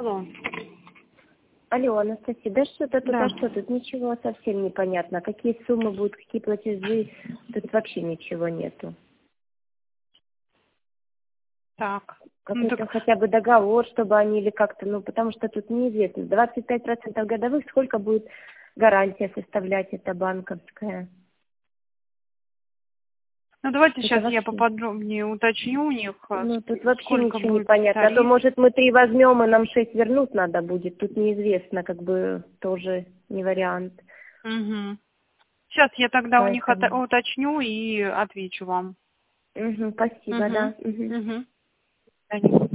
Алло. Алло, Анастасия, да что-то тут, Да. тут ничего совсем непонятно. Какие суммы будут, какие платежи, тут вообще ничего нету. Так. Какой-то хотя бы договор, чтобы они или как-то, потому что тут неизвестно. 25% годовых, сколько будет гарантия составлять эта банковская? Давайте Это сейчас я вообще... поподробнее уточню у них, тут вообще сколько ничего не будет понятно. А то, тариф. может, мы 3 возьмем, и нам 6 вернуть надо будет. Тут неизвестно, тоже не вариант. Угу. Сейчас я тогда у них Поэтому... уточню и отвечу вам. Спасибо, Угу. да. Мгм. Угу.